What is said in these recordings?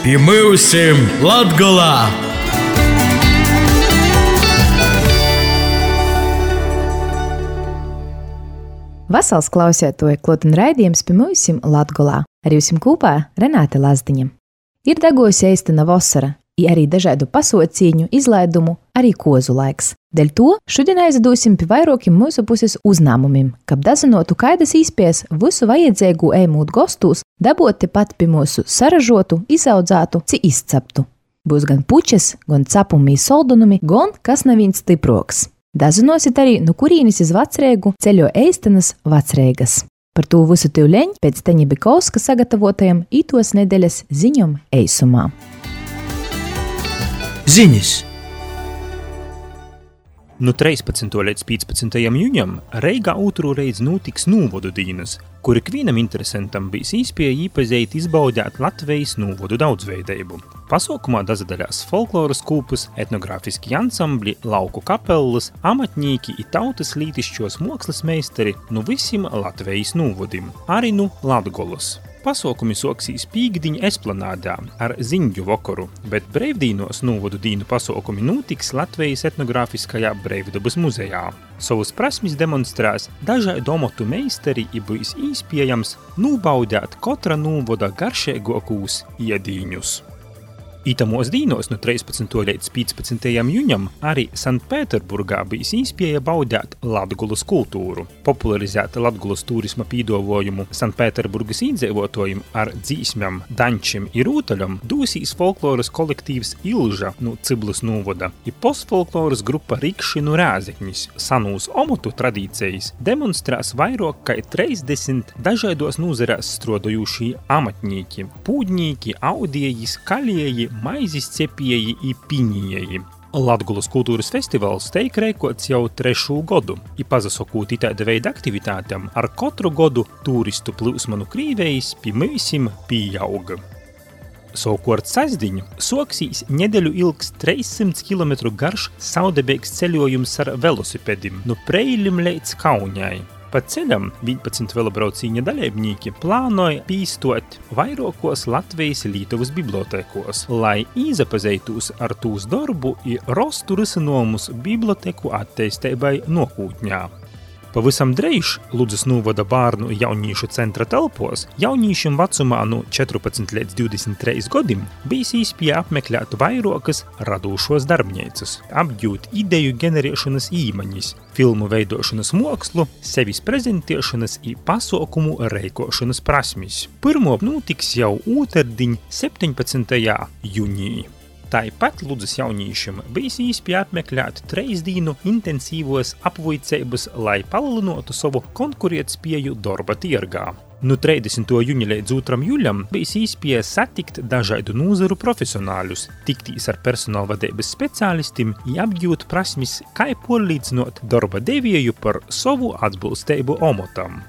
Pimūsim Latgolā! Vasals klausētoja klotina raidījums Pimūsim Latgolā. Ar jums kopā Renāte Lazdiņa. Ir degojusi eistena vasara, i arī dažādu pasaucīņu izlaidumu, arī kozu laiks. Dēļ to šodien aizdosim pie vairākiem mūsu puses uzņēmumiem, kab dazinotu kaidas īspējas visu vajadzīgu ēmūt gostūs, dabot tepat pie mūsu saražotu, izaudzātu, ci izceptu. Būs gan pučes, gan capumi soldunumi, gan kas neviens stiproks. Dazinosit arī, nu kurīnis iz Vacreigu ceļo eistenas Vacreigas. Par to visu tīvleņ pēc Teņa Bikovska sagatavotajam ītos nedēļas ziņom eisumā. Ziņas! No 13. līdz 15. jūņam Reigā otru reizi notiks nūvodu dīnas, kur ikvienam interesantam bijis īspēja īpazeit izbaudēt Latvijas nūvodu daudzveideibu. Pasaukumā dazadaļās folkloras kūpus, etnogrāfiski ansambļi, lauku kapellas, amatnīki i tautas lītišķos mokslas meistari nu visiem Latvijas nūvodim, arī nu Latgolas. Pasaukumi soksīs pīkdiņa esplanādā ar ziņģu vokoru, bet breivdīnos nūvodu dīnu pasaukumi notiks Latvijas etnogrāfiskajā Breivdabas muzejā. Savus prasmis demonstrēs dažādu amatu meistari i būs īspējams nūbaudēt kotra nūvoda garšēgokūs iedīņus. Itamos dīnos no 13. līdz 15. jūņam arī Sanktpēterburgā bijis īspēja baudēt Latgulas kultūru. Popularizēta Latgulas turisma pīdovojumu Sanktpēterburgas īdzīvotājiem ar dzīsmam, dančim i rūtaļam dūsīs folkloras kolektīvs Ilža no Ciblas nūvoda i postfolkloras grupa Rikši no Rēzeknis. Sanūs amatu tradīcijas demonstrēs vairāk kā 30 dažādos nūzarēs strodojušī amatnīki, pūdņīki, audieji, kalieji, maizis cepieji i piņieji. Latgulas kultūras festivāls teik reikots jau 3. godu, i pazasokūt itāda veida aktivitātam ar katru godu turistu plūsmanu Krīvejis pie mysim pieauga. Savukārt sasdiņu soksīs nedeļu ilgs 300 km garš saudebēgs ceļojums ar velosipedim no Preiļim līdz Kaunjai. Pa ceļam 11 velobraucīņa dalībnieki plānoja pīstot vairākos Latvijas Lītuvas bibliotēkos, lai īzapazeitos ar tūs darbu i rostu risinojumus biblioteku attīstībai nokūtņā. Pavisam dreiž Ludzas nūvoda bārnu jaunīšu centra telpos jaunīšiem vecumā no 14 līdz 23 godim bijis īspēja apmeklēt vairākas radūšos darbnīcas, apgūt ideju generēšanas īmaņas, filmu veidošanas mokslu, sevis prezentēšanas i pasaukumu reikošanas prasmis. Pirmo notiks jau otrdiņ 17. jūnī. Tāpat Ludzas jaunīšiem bijis īspēja apmeklēt 3 dienu intensīvos apvuicības, lai palielinotu savu konkurētspēju darba tirgā. No 30. jūņa līdz 2. jūļam bijis īspēja satikt dažādu nūzaru profesionāļus, tiktīs ar personālvadības speciālistiem i apgūt prasmis, kā porlīdzinot darba devēju par savu atbilstību omotam.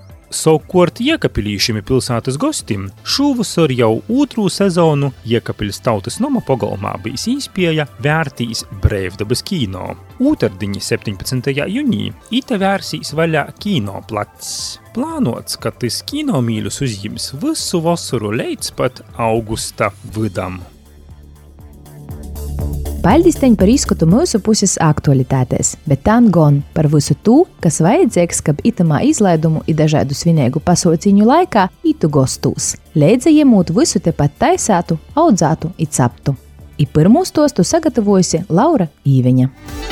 Savukārt Iekapilīšiem pilsētas gostim šūvasar jau 2. sezonu Iekapiļas tautas noma pagalmā bijis īspēja vērtīs Breivdabas kino. Otrdiņa 17. jūnī ite vērsīs vaļā kinoplats. Plānots, ka tas kinomīļus uzjims visu vasaru līdz pat augusta vidam. Paldies teņ par izskatu mūsu puses aktualitātēs, bet tā gan par visu to, kas vajadzīgs, kab itamā izlaidumu i dažādu svinīgu pasauciņu laikā itu gostūs. Leidza iemūt visu tepat taisātu, audzātu i captu. I pirmū stostu sagatavojusi Laura Īveņa.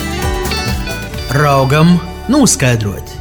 Raugam nūskaidrot!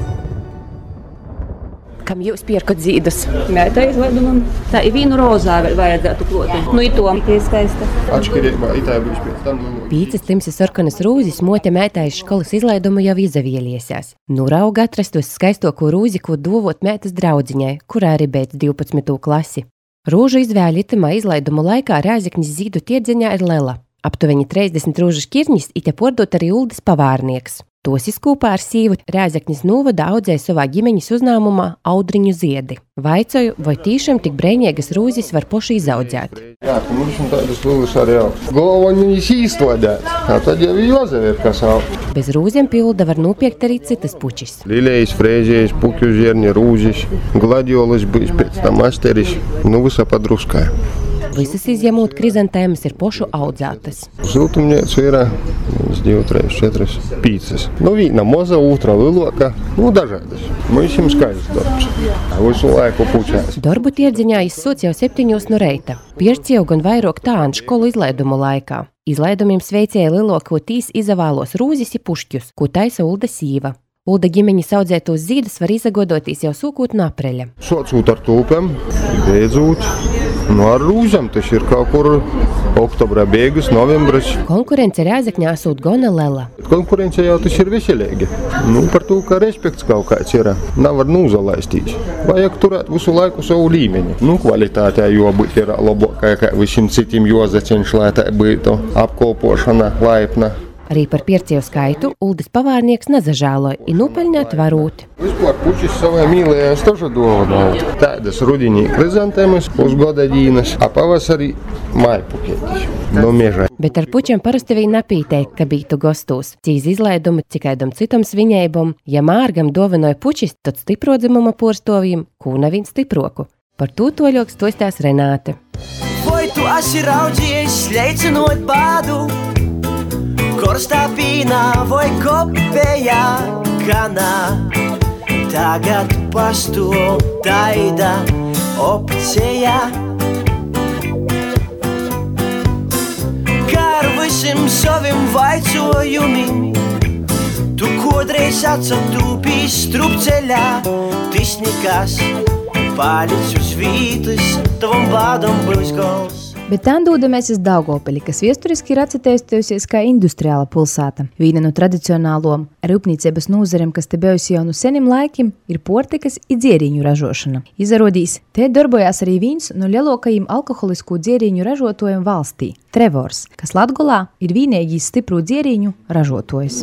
Kam jūs pierkat zīdas? Mētā izlaidumam. Tā ir vīnu rozā vēl vajadzētu kloti. Nu, i to. Tie skaista. Atšķirībā itāja būs pēc tam. Pīcas timsi sarkanas rūzis mote mētājas školas izlaidumu jau izavieliesies. Nu rauga atrastos skaistoko rūzi, ko dovot mētas draudziņai, kurā arī beidz 12. klasi. Rūžu izvēļ itamā izlaidumu laikā Rēzeknis zīdu tirdziņā ir lela. Aptuveni 30 rūžu šķirņis ite pordot arī Uldis pavārnieks. Tos izkūpā ar sīvu Rēzeknis nūvoda audzēja savā ģimeņas uzņēmumā Audriņu ziedi. Vaicoju, vai tīšām tik breinīgas rūzis var poši izaudzēt. Jā, mums tādas rūzis arī aug. Galvaņas īstodēt, tad jau jāzavēr, kas aug. Bez rūziem pilda var nopirkt arī citas pučis. Lilējas, frēzējas, pukju zierņa, rūzis, gladiolas, bijis pēc tam asteris, nu visa padruskāja. Visas izņemot krizantēmas ir pošu audzētas. Siltumnīca ir 1, 2, 3, 4, 5. Viena maza, otra lielāka, dažādas. Mums ir skaists darbs. Visu laiku pučās. Darbu tirdziņā izsūc jau 7 no reita. Pierciev gan vairāk tādu školu izlaidumu laikā. Izlaidumiem sveicēja lielākotīs izavālos rūzis i pušķus, ko taisa Ulda sīva. Ulda ģimeņas audzētos zīdas var izagodoties jau sūkot no apreļa. Socūt ar tūpēm, beidzot. Ar rūzēm tas ir kaut kur oktobra beigas, novembris. Konkurence Rēzekņā sūt gana lela. Konkurence jau tas ir veselīgi. Par to, ka respekts kaut kāds ir, nav var nūzalaistīt. Vajag turēt visu laiku savu līmeni. Kvalitātē jābūt ir labākai, kā visiem citiem jāzacenš, lai tā būtu apkopošana, laipna. Arī par piercievu skaitu Uldis pavārnieks nezažāloja i nupeļņāt varūt. Vispār pučis savai mīlējās tažu dāvināja. Tādas rudenī krizantēmas, pusgada dīnas, a pavasarī mājpukētis no meža. Bet ar pučiem parasti viņi napītēja, ka bītu gostūs. Cīs izlaidumu, cikaidam citam sviņēbam, ja mārgam dāvinoja pučis, tad stiprodzimuma porstovījum, kūna viņ stiproku. Par to toļoks stostās Renāte. Vai tu esi raudzies, leicinot bādu? Korstā pīnā vai kopējā kanā. Tagad pastov taida opcija. Kā ar visiem saviem vaicojumiem tu kodreiz atsatūpīs strupceļā. Tas nekas palic uz vītas, tavam bādam būs gals. Bet tā dūdamies uz Daugavpili, kas viesturiski ir atcitējusies kā industriāla pilsēta. Viena no tradicionālom rūpnīcības nozarēm, kas te bijusi jau no seniem laikiem, ir portikas i dzierīņu ražošana. Izrādījās, te darbojās arī viens no lielākajiem alkoholisku dzierīņu ražotājiem valstī – Trevors, kas Latgolā ir vienīgais stipru dzierīņu ražotājs.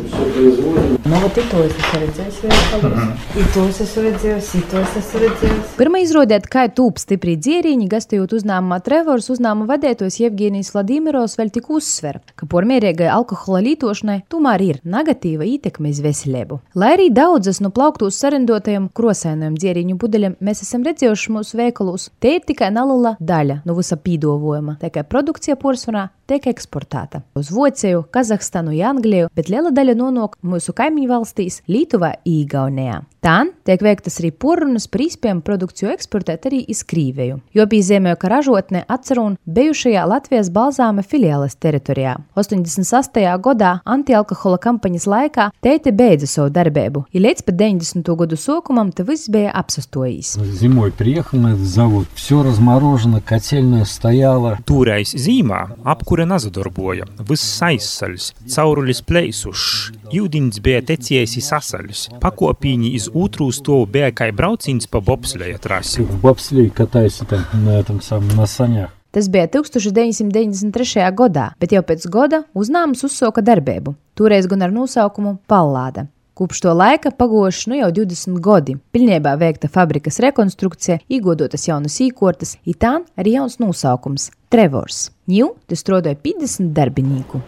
Pirmā izrādīt, kā tūp stipri dzierīņi, gastējot uzņēmumā Trevors, uzņēmuma vadētojs Jevgenijs Vladimirovs vēl tik uzsver, ka pormierīgai alkohola lietošanai tomēr ir negatīva ietekme uz veselību. Lai arī daudzas no plauktūs sarendotajiem krosainajiem dzierīņu budeļiem mēs esam redzējuši mūsu veikalos, te ir tikai neliela daļa no visa pīdovojuma, tā kā produkcija porcelānā tiek eksportēta uz Vociju, Kazahstanu, Angliju, bet liela daļa nonāk mūsu kaimiņu valstīs Lietuvā un Igaunijā. Tā tiek veiktas arī porunas par iespējamu produkciju eksportēt arī iz Krīviju, jo piezīmēja, ka ražotne atcerun bijušajā Latvijas balzāma filiāles teritorijā. 88. gadā antialkohola kampaņas laikā teite beidza savu darbību, и līdz pat 90. gadu sākumam te viss bija apsastojis. Зимой приехал на этот завод, все разморожено, котельная стояла. Tūreiz zīmā apkure nazadarboja, viss aizsaļs, caurulis pleisušs, jūdiņš bija teciejis sasaļs, pakopīņi iz otru stovu bija kā brauciens pa bobsleja trasi. В бобслее катайся там на санях. Tas bija 1993. gadā, bet jau pēc gada uzņēmums uzsāka darbību, toreiz gan ar nosaukumu Pallāda. Kopš to laika pagojuši jau 20 gadi. Pilnībā veikta fabrikas rekonstrukcija, iegūdotas jaunas īkortas, i tā arī jauns nosaukums – Trevors. Ņū te strādāja 50 darbinieku.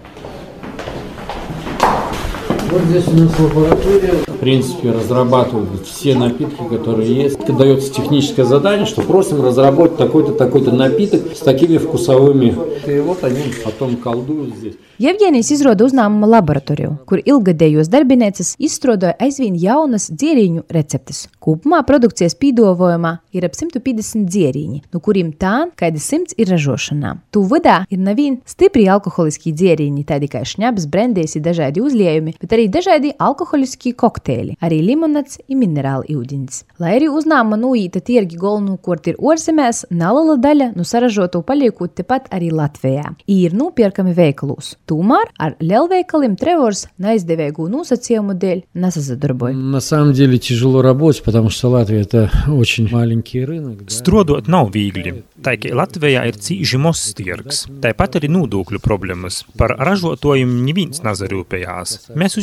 Вот здесь у нас лаборатория. В принципе, разрабатывают все напитки, которые есть. Это дается техническое задание, что просим разработать такой-то, такой-то напиток с такими вкусовыми. И вот они потом колдуют здесь. Jevgenijs izrāda uzņēmuma laboratoriju, kur ilgadējos darbinieces izstrādāja aizvien jaunas dzierīņu receptes. Kopumā produkcijas pīdovojumā ir ap 150 dzierīņi, no kuriem tā kādi 100 ir ražošanā. Tu vidā ir nevien stipri alkoholiski dzierīņi, tādi kā šņabs, brendējs, dažādi uzliejumi, bet arī dažādi alkoholiski kokteili, arī limonats un minerāli ūdens. Lai arī uzņēmuma nūīta tirgi galvenokort ir ārzemēs, neliela daļa no saražoto paliekot tepat arī Latvijā. Ir nopērkami veikalūs. Tomēr ar lielveikaliem Trevors neizdevīgu nosacījumu dēļ nesadarbojas. На самом деле тяжело работать, потому что Латвия это очень маленький рынок. Strodot nav viegli. Tā kā Latvijā ir cīži mozs tirgs. Tāpat arī nodokļu problēmas. Par ražotājiem neviens nazarūpējās. Mēs uz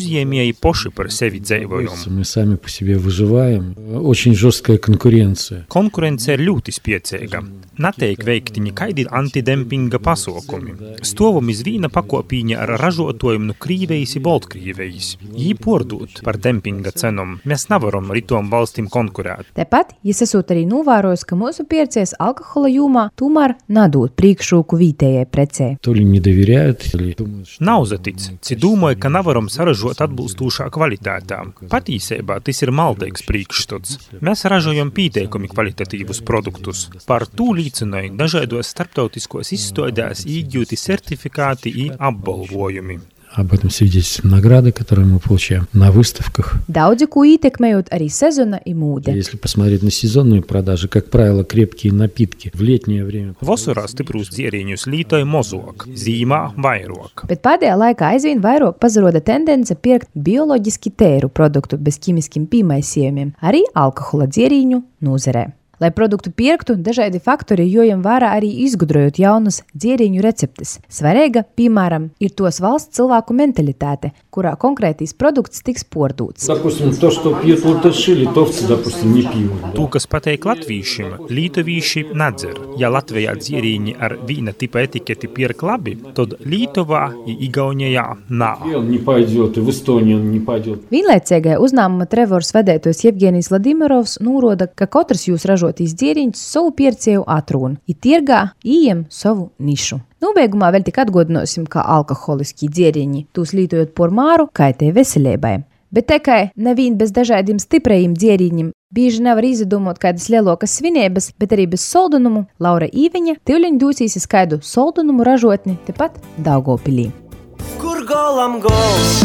uzņēmēji poši par sevi dzīvojumu. Мы сами по себе выживаем. Очень жесткая конкуренция. Konkurence ir ļoti spiecīga. Netiek veikti nekaidi antidempinga pasākumi. Stovam iz vīna pakopīņa ar ražotājiem no Krīvijas i Baltkrievijas. Jī pordūt par dempinga cenām. Mēs nevaram ar itom valstīm konkurēt. Tāpat, ja esot arī novērojis, ka mūsu pircies alkohola jūmā tomēr nadūt priekšrūku vītējai precē. То ли не доверяют, или думают, что... Nav zatic, ci domāju, ka nevaram saražot atbilstošā kvalitātā. Patīsībā tas ir maldīgs priekšstats. Mēs ražojam pieteikumi kvalitatīvus produktus. Par to līdzināja dažādos starptautiskos izstādēs iegūti certifikāti i apbalvojumi. Об этом свидетельствуют награды, которые мы получаем на выставках. Daudzi, ko ietekmējot arī sezona i mūde. Если посмотреть на сезонные продажи, как правило, крепкие напитки в летнее время. Vasarā stiprus dzēriņus lītoja mozok, zīmā vairāk. Bet pēdējā laikā aizvien vairāk pazaroda tendence pirkt bioloģiski tēru produktu bez ķimiskiem pīmaisījumiem, arī alkohola dzēriņu nozarē. Lai produktu pirktu, dažādi faktori jojam vērā arī izgudrojot jaunas dzēriņu receptes. Svarīga, piemēram, ir tos valsts cilvēku mentalitāte, kurā konkrētīs produkts tiks pordūts. Допустим, то, что пьют латыши, литовцы, допустим, не пьют. To, kas pateik latvīšiem, lītovīši nedzer. Ja Latvijā dzēriņi ar vīna tipa etiketi pirk labi, tad Lietuvā i Igaunijā nav. Он не пойдет, и в Эстонии он не пойдет. Vienlaicīgai uzņēmuma Trevors vedētojs Jevgenijs Vladimirovs nūroda, ka katrs jūs ražotīs dzēriņus savu pircēju atrūn, i tirgā ījiem savu nišu. Nobeigumā vēl tik atgādināsim, ka alkoholiski dzēriņi, tūs lītojot por māru, kaitē veselībai. Bet tikai nevien bez dažādiem stiprajiem dzēriņiem bieži nevar izdomāt kādas lielokas svinības, bet arī bez soldunumu Laura Īveņa tivļiņ dūsīs skaidu soldunumu ražotni tepat Daugavpilī. Kur golam gols?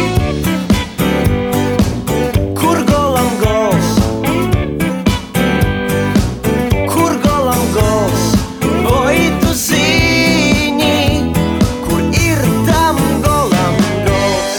Kur golam gols? Kur golam gols? Vai tu zini, kur ir tam golam gols?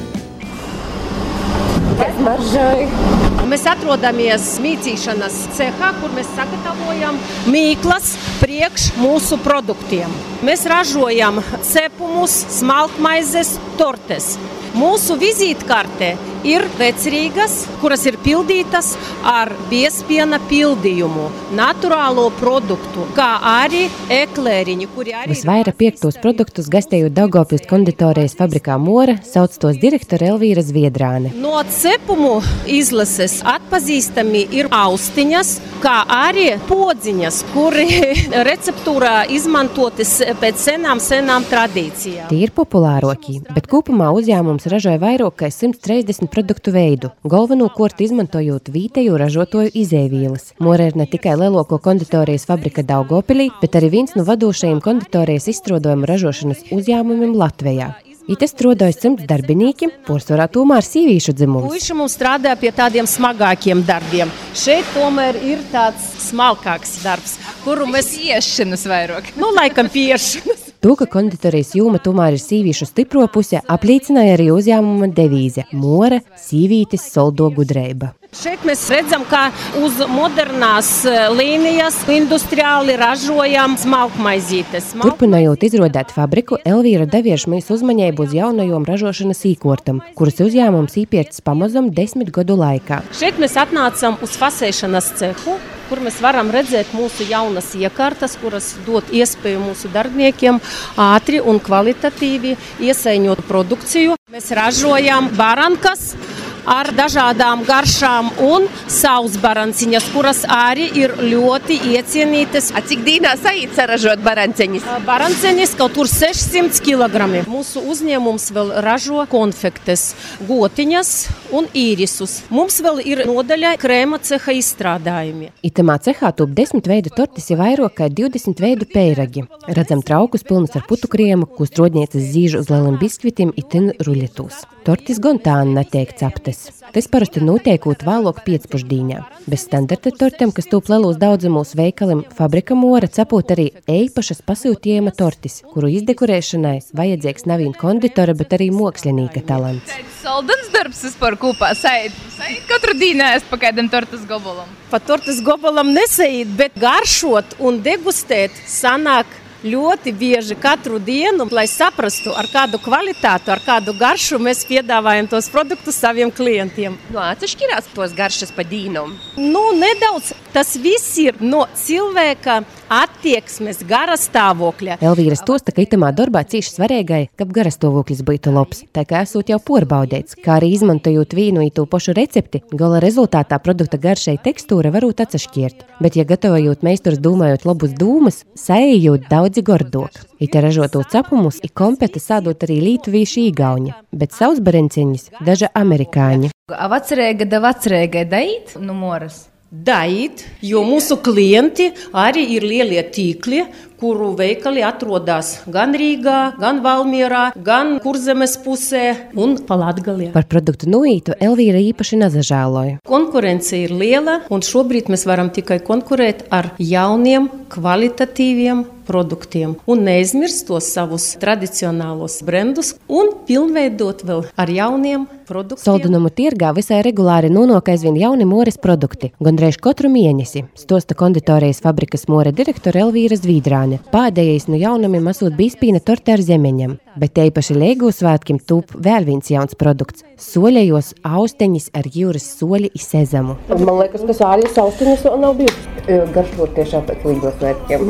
Mēs atrodamies mīcīšanas cehā, kur mēs sagatavojam mīklas priekš mūsu produktiem. Mēs ražojam cepumus, smalkmaizes, tortes. Mūsu vizītkarte ir vecrīgas, kuras ir pildītas ar biespiena pildījumu, naturālo produktu, kā arī eklēriņi, kuri arī... Visvairāk pirktos produktus gastējot Daugavpils konditorijas fabrikā Mora, sauc tos direktora Elvīra Zviedrāne. No cepumu izlases atpazīstami ir austiņas, kā arī podziņas, kuri receptūrā izmantotas pēc senām tradīcijām. Tie ir populārākie, bet kopumā uzņēmums ražoja vairāk kā 130 produktu veidu, galveno kortu izmantojot vīteju ražotoju izēvielas. Mora ir ne tikai lielāko konditorijas fabrika Daugavpilī, bet arī viens no vadošajiem konditorijas izstrādājumu ražošanas uzņēmumiem Latvijā. It strādājas 100 darbinieki, pārsvarā tomēr sīvīšu dzimums. Puiši mums strādā pie tādiem smagākiem darbiem. Šeit tomēr ir tāds smalkāks darbs, kuru mēs iešanas vairāk. Laikam piešanas. To, ka konditorijas jūma tomēr ir sīvīšu stipro puse, apliecināja arī uzņēmuma devīze – Mora, sīvītis, soldo gudreiba. Šeit mēs redzam, ka uz modernās līnijas industriāli ražojam smalkmaizītes. Turpinājot izrodēt fabriku, Elvīra devieši mēs uzmaņēbu uz jaunajom ražošanas īkortam, kuras uzņēmums īpiercis pamazam 10 gadu laikā. Šeit mēs atnācam uz fasēšanas cehu, kur mēs varam redzēt mūsu jaunas iekārtas, kuras dod iespēju mūsu darbiniekiem ātri un kvalitatīvi iesaiņot produkciju. Mēs ražojam barankas ar dažādām garšām un savas baranciņas, kuras arī ir ļoti iecienītas. Cik dīnā saīt saražot baranceņas? Baranceņas kaut kur 600 kg. Mūsu uzņēmums vēl ražo konfektes, gotiņas un īrisus. Mums vēl ir nodaļa krēma ceha izstrādājumi. Itamā cehā top 10 veidu tortis ir vairāk kā 20 veidu peiragi. Redzam traukus pilnus ar putu kriemu, ko strodnieces zīžu uz lieliem biskvitim itin ruļetos. Tortis gan tā netiek ceptas. Tas parasti notiekot vēlāk pēcpusdienā. Bez standarta tortiem, kas top lielos daudzumos veikalim, fabrika Mora cepot arī eipašas pasūtījuma tortis, kuru izdekorēšanai vajadzīgs nevien konditora, bet arī mākslinieka talants. Soldans darbs vispār kopā saīt katru dienu ēst pa kādam tortas gobolam. Pa tortas gobolam nesaīt, bet garšot un degustēt sanāk ļoti bieži katru dienu, lai saprastu, ar kādu kvalitātu, ar kādu garšu mēs piedāvājam tos produktus saviem klientiem. Atšķirās tos garšas pa dīnam? Nedaudz. Tas viss ir no cilvēka attieksmes, gara stāvokļa. Elvīra stosta, ka itamā darbā cīši svarīgai, ka garastāvoklis būtu labs. Tā kā esot jau porbaudēts, kā arī izmantojot vīnu i to pašu recepti, gala rezultātā produkta garšai tekstūra varbūt atsašķirt. Bet, ja gatavojot meisturs domājot labus dūmus, saejot daudzi gordok. Ite ražoto capumus i kompete sādot arī lītuvīši īgauņi, bet savus barenciņas daža amerikāņi. A vecrēga da vecrēgai daīt no moras? Daīt, jo mūsu klienti arī ir lielie tīkli, kuru veikali atrodas gan Rīgā, gan Valmierā, gan Kurzemes pusē un pa Latgalē. Par produktu nuītu Elvīra īpaši nezažēloja. Konkurence ir liela, un šobrīd mēs varam tikai konkurēt ar jauniem, kvalitatīviem produktiem un neizmirst tos savus tradicionālos brendus un pilnveidot vēl ar jauniem produktiem. Soldunumu tirgā visai regulāri nonāk aizvien jauni mores produkti, gandrīz katru mēnesi, stosta konditorijas fabrikas more direktore Elvīra Zvīdrāne. Pēdējais no jaunamiem esot bīspīna torte ar zemeņiem, bet īpaši Leigu svētkim tūp vēl viens jauns produkts – soļējos austeņas ar jūras soļi i sezamu. Man liekas, ka sāļas austeņas vēl nav bijušas garšot tiešām pēc Līgo svētkiem.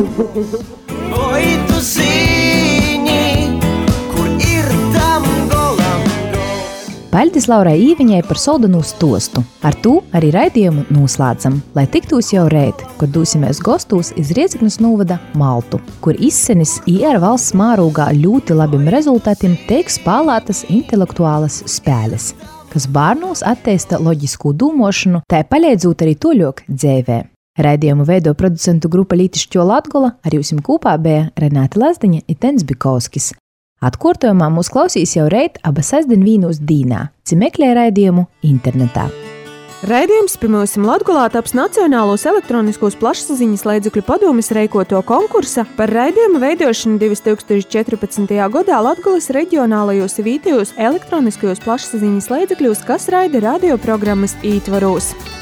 Vai tu zini, kur ir tam golam gals? Paļdis Laurai Īviņai par soldunu stostu. Ar to arī raidījumu noslēdzam, lai tiktos jau reit, kad dosimies gostos iz Riedzeknes novada Maltu, kur izsenis IR valsts mārūgā ļoti labiem rezultātiem tiek spēlētas intelektuālas spēles, kas bērnos attīsta loģisku domāšanu, tā palīdzot arī toļok dzīvē. Raidījumu veido producentu grupa Lītišķo Latgola, ar jums kopā bija Renāte Lazdiņa i Tens Bikovskis. Atkārtojumā mūs klausīs jau reit abas sestdien vīnos dīnā, meklē raidījumu internetā. Raidījums pirmajam Latgolā taps Nacionālos elektroniskos plašsaziņas līdzekļu padomes reikoto konkursa par raidījumu veidošanu 2014. gadā Latgolas reģionālajos vietējos elektroniskajos plašsaziņas līdzekļos, kas raida radioprogrammas ītvaros.